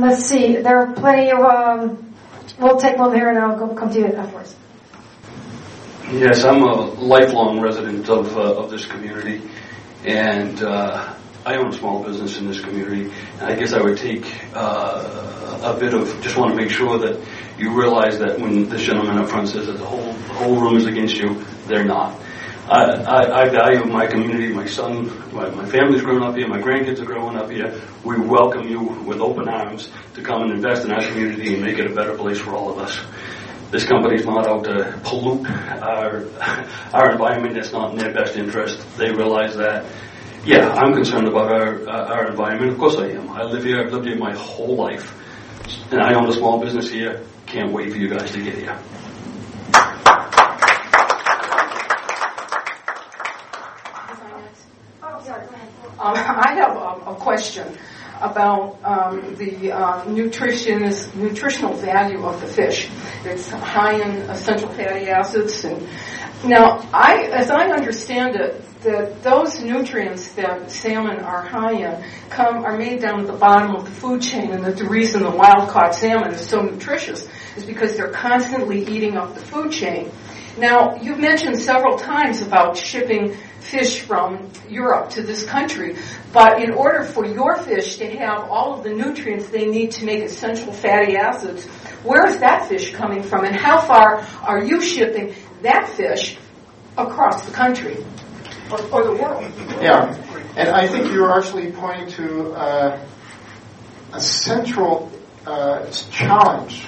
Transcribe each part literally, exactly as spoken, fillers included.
let's see. There are plenty of. Um, we'll take one here, and I'll go come to you afterwards. Yes, I'm a lifelong resident of uh, of this community, and uh, I own a small business in this community. And I guess I would take uh, a bit of just want to make sure that you realize that when this gentleman up front says that the whole the whole room is against you, they're not. I, I, I value my community, my son, my, my family's grown up here, my grandkids are growing up here. We welcome you with open arms to come and invest in our community and make it a better place for all of us. This company's not out to pollute our our environment. That's not in their best interest. They realize that. Yeah, I'm concerned about our uh, our environment. Of course I am. I live here. I've lived here my whole life. And I own a small business here. Can't wait for you guys to get here. Um, I have a, a question about um, the uh, nutritionist, nutritional value of the fish. It's high in essential fatty acids, and now, I, as I understand it, that those nutrients that salmon are high in come are made down at the bottom of the food chain, and that the reason the wild-caught salmon is so nutritious is because they're constantly eating up the food chain. Now, you've mentioned several times about shipping fish from Europe to this country, but in order for your fish to have all of the nutrients they need to make essential fatty acids, where is that fish coming from, and how far are you shipping that fish across the country or, or the world? Yeah, and I think you're actually pointing to uh, a central uh, challenge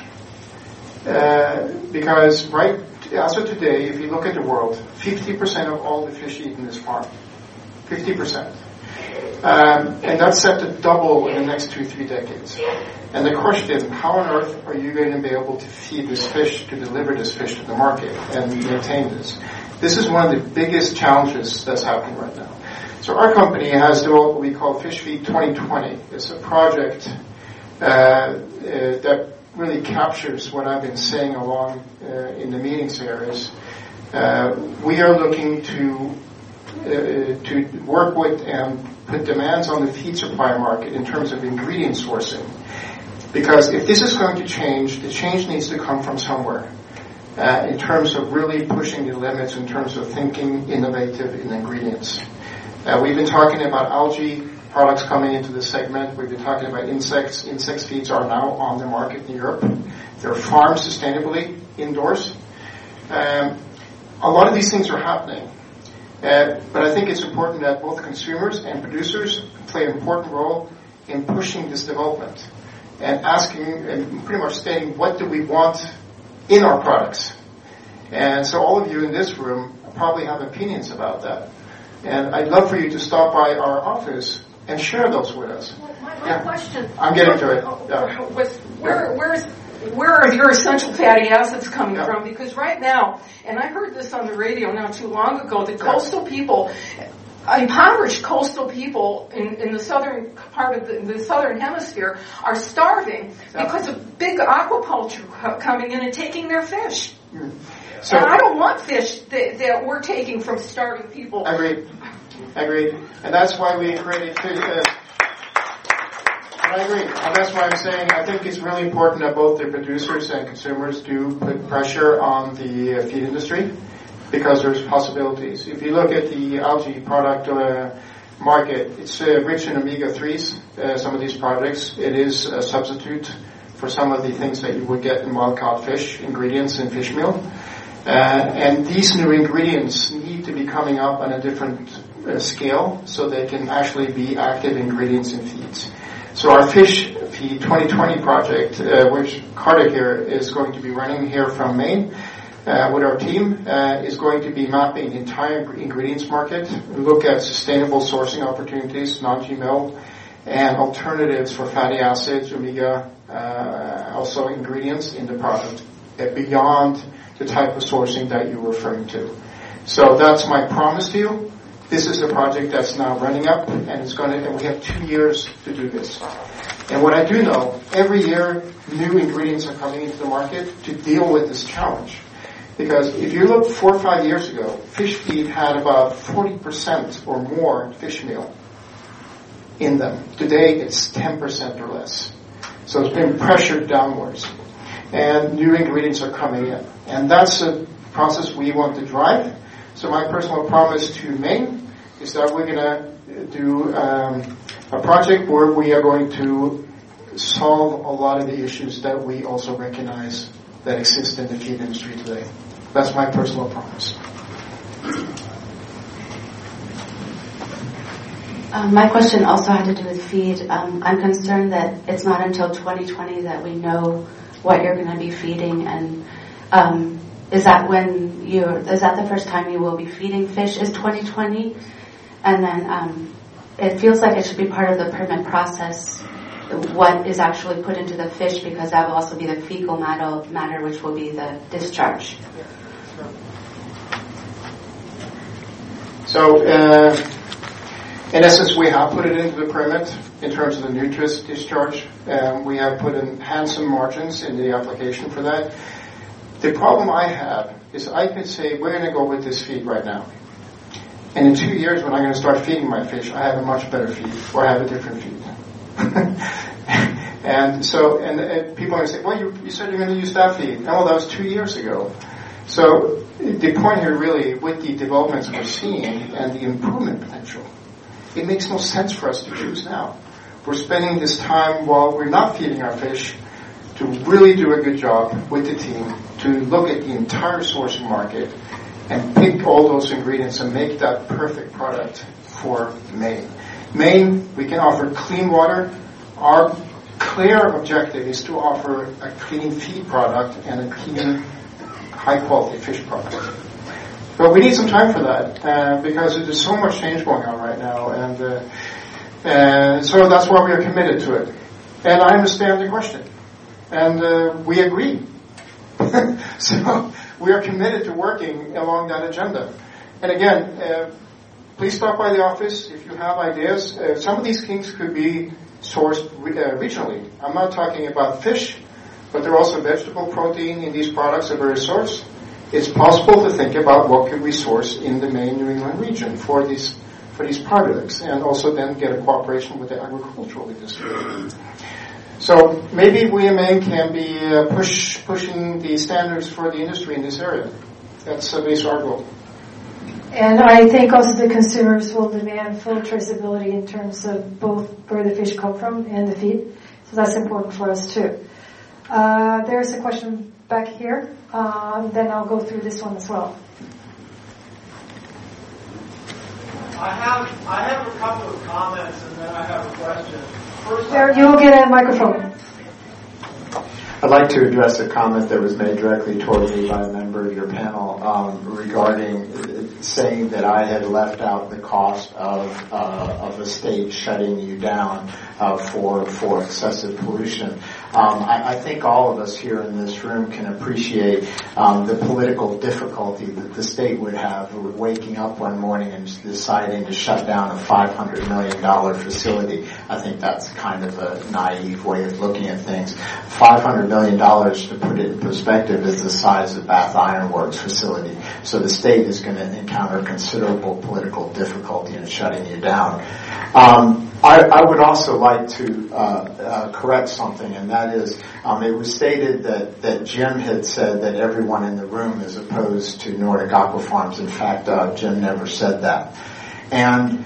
uh, because right as of today, if you look at the world, fifty percent of all the fish eaten is farmed. fifty percent. Um, and that's set to double in the next two, three decades. And the question, how on earth are you going to be able to feed this fish, to deliver this fish to the market and maintain this? This is one of the biggest challenges that's happening right now. So our company has developed what we call Fish Feed twenty twenty. It's a project uh, uh, that really captures what I've been saying along uh, in the meetings here is uh, we are looking to uh, to work with and put demands on the feed supply market in terms of ingredient sourcing. Because if this is going to change, the change needs to come from somewhere uh, in terms of really pushing the limits in terms of thinking innovative in ingredients. Uh, we've been talking about algae products coming into this segment. We've been talking about insects. Insect feeds are now on the market in Europe. They're farmed sustainably indoors. Um, a lot of these things are happening. Uh, but I think it's important that both consumers and producers play an important role in pushing this development and asking and pretty much stating what do we want in our products. And so all of you in this room probably have opinions about that. And I'd love for you to stop by our office and share those with us. Well, my, my yeah. question... I'm getting to it. Yeah. Was, where, where's, where are your essential fatty acids coming yeah. from? Because right now, and I heard this on the radio not too long ago, the coastal people, impoverished coastal people in, in the southern part of the, the southern hemisphere are starving yeah. because of big aquaculture co- coming in and taking their fish. Mm. So, and I don't want fish that, that we're taking from starving people. Agreed. Agreed. And that's why we created uh, I agree. And that's why I'm saying I think it's really important that both the producers and consumers do put pressure on the uh, feed industry because there's possibilities. If you look at the algae product uh, market, it's uh, rich in omega threes, uh, some of these products. It is a substitute for some of the things that you would get in wild-caught fish, ingredients in fish meal. Uh, and these new ingredients need to be coming up on a different uh, scale so they can actually be active ingredients in feeds. So our Fish Feed twenty twenty project, uh, which Carter here is going to be running here from Maine uh, with our team, uh, is going to be mapping the entire ingredients market, look at sustainable sourcing opportunities, non-G M O, and alternatives for fatty acids, omega, uh, also ingredients in the product uh, beyond the type of sourcing that you're referring to. So that's my promise to you. This is a project that's now running up, and it's going to, and we have two years to do this. And what I do know, every year new ingredients are coming into the market to deal with this challenge. Because if you look four or five years ago, fish feed had about forty percent or more fish meal in them. Today it's ten percent or less. So it's being pressured downwards. And new ingredients are coming in. And that's a process we want to drive. So my personal promise to Maine is that we're going to do um, a project where we are going to solve a lot of the issues that we also recognize that exist in the feed industry today. That's my personal promise. Um, my question also had to do with feed. Um, I'm concerned that it's not until twenty twenty that we know what you're going to be feeding, and um, is that when you is that the first time you will be feeding fish? Is twenty twenty, and then um, it feels like it should be part of the permit process. What is actually put into the fish, because that will also be the fecal matter, matter which will be the discharge. So. Uh, In essence, we have put it into the permit in terms of the nutrient discharge. Um, we have put in handsome margins in the application for that. The problem I have is I could say, we're going to go with this feed right now. And in two years, when I'm going to start feeding my fish, I have a much better feed, or I have a different feed. and so, and, and people are going to say, well, you, you said you're going to use that feed. Oh, that was two years ago. So the point here really, with the developments we're seeing and the improvement potential, it makes no sense for us to choose now. We're spending this time while we're not feeding our fish to really do a good job with the team, to look at the entire sourcing market and pick all those ingredients and make that perfect product for Maine. Maine, we can offer clean water. Our clear objective is to offer a clean feed product and a clean, high-quality fish product. But we need some time for that, uh, because there's so much change going on right now, and uh, and so that's why we are committed to it. And I understand the question, and uh, we agree. So we are committed to working along that agenda. And again, uh, please stop by the office if you have ideas. Uh, some of these things could be sourced re- uh, regionally. I'm not talking about fish, but there are also vegetable protein in these products of various sorts. It's possible to think about what could we source in the Maine New England region for these for these products, and also then get a cooperation with the agricultural industry. So maybe we in Maine can be uh, push pushing the standards for the industry in this area. That's uh, basically our goal. And I think also the consumers will demand full traceability in terms of both where the fish come from and the feed. So that's important for us too. Uh, there's a question back here. Um, then I'll go through this one as well. I have I have a couple of comments and then I have a question. First, There, you will get a microphone. I'd like to address a comment that was made directly toward me by a member of your panel um, regarding saying that I had left out the cost of uh, of the state shutting you down uh, for for excessive pollution. Um, I, I think all of us here in this room can appreciate um, the political difficulty that the state would have waking up one morning and deciding to shut down a five hundred million dollars facility. I think that's kind of a naive way of looking at things. five hundred million dollars, to put it in perspective, is the size of Bath Iron Works facility. So the state is going to encounter considerable political difficulty in shutting you down. Um, I, I would also like to uh, uh, correct something, and that is, um, it was stated that, that Jim had said that everyone in the room is opposed to Nordic Aqua Farms. In fact, uh, Jim never said that. And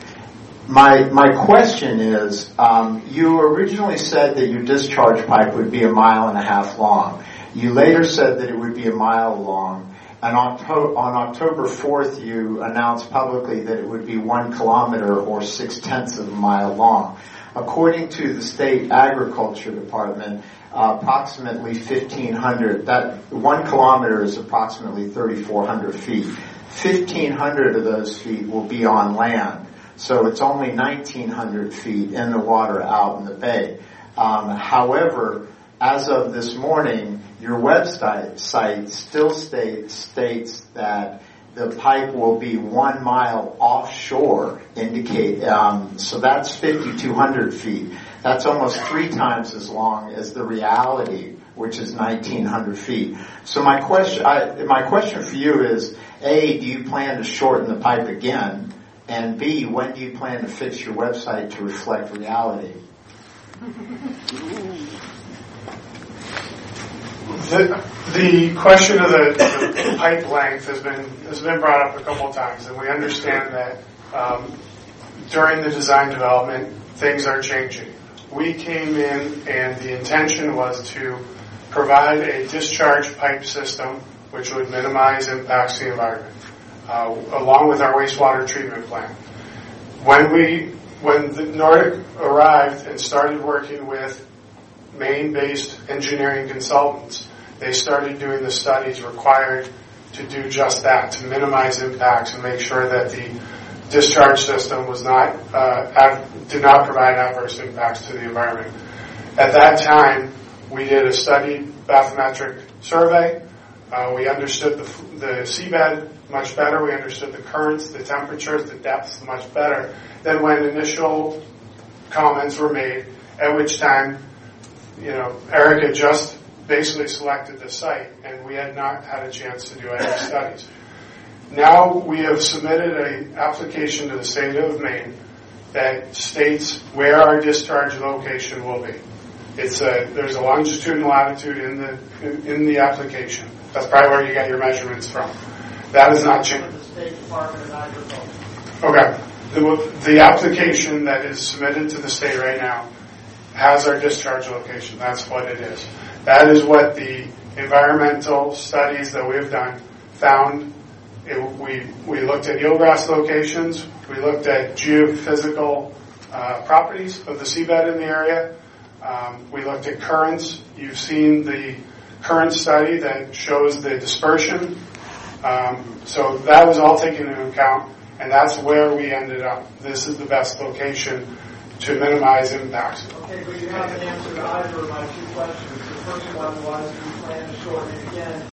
my my question is, um, you originally said that your discharge pipe would be a mile and a half long. You later said that it would be a mile long. And on October fourth, you announced publicly that it would be one kilometer or six-tenths of a mile long. According to the state agriculture department, uh, approximately fifteen hundred, that one kilometer is approximately thirty-four hundred feet. fifteen hundred of those feet will be on land. So it's only nineteen hundred feet in the water out in the bay. Um, however, as of this morning, your website site still state, states that the pipe will be one mile offshore. Indicate um, so that's fifty-two hundred feet. That's almost three times as long as the reality, which is nineteen hundred feet. So my question, I, my question for you is: A, do you plan to shorten the pipe again? And B, when do you plan to fix your website to reflect reality? The, the question of the, the pipe length has been has been brought up a couple of times, and we understand that um, during the design development, things are changing. We came in, and the intention was to provide a discharge pipe system which would minimize impacts to the environment, uh, along with our wastewater treatment plant. When we when the Nordic arrived and started working with Maine-based engineering consultants, they started doing the studies required to do just that, to minimize impacts and make sure that the discharge system was not uh, ad- did not provide adverse impacts to the environment. At that time, we did a study bathymetric survey. Uh, we understood the, the seabed much better. We understood the currents, the temperatures, the depths much better than when initial comments were made, at which time, you know, Erica just basically selected the site, and we had not had a chance to do any studies. Now we have submitted an application to the state of Maine that states where our discharge location will be. It's a, there's a longitude and latitude in the in, in the application. That's probably where you get your measurements from. That has not changed. The State Department of Agriculture. Okay. The, the application that is submitted to the state right now has our discharge location. That's what it is. That is what the environmental studies that we've done found. It, we we looked at eelgrass locations. We looked at geophysical uh, properties of the seabed in the area. Um, we looked at currents. You've seen the current study that shows the dispersion. Um, so that was all taken into account, and that's where we ended up. This is the best location to minimize impacts. Okay, but you haven't answered either of my two questions. The first one was, do you plan to shorten it again?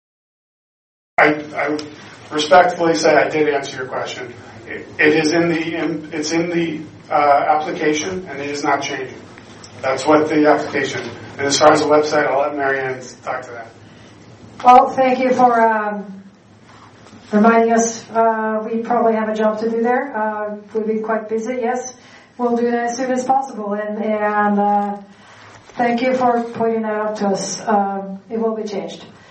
I, I respectfully say I did answer your question. It, it is in the in, it's in the uh, application, and it is not changing. That's what the application. And as far as the website, I'll let Marianne talk to that. Well, thank you for um, reminding us. Uh, we probably have a job to do there. Uh, we'll be quite busy. Yes, we'll do that as soon as possible. And, and uh, thank you for pointing that out to us. Um, it will be changed.